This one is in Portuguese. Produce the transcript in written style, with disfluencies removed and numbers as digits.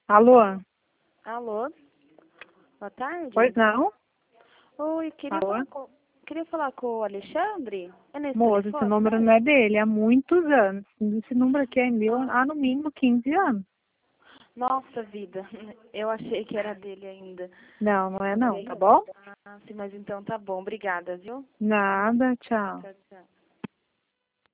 Alô? Alô? Boa tarde. Pois não? Oi, Alô? queria falar com o Alexandre. É nesse Moço, esse telefone número mesmo? não é dele há muitos anos. Esse número aqui é meu há no mínimo 15 anos. Nossa vida, eu achei que era dele ainda. Não, não é não, tá bom? Ah, sim, mas então tá bom. Obrigada, viu? Nada, tchau. Tchau, tchau.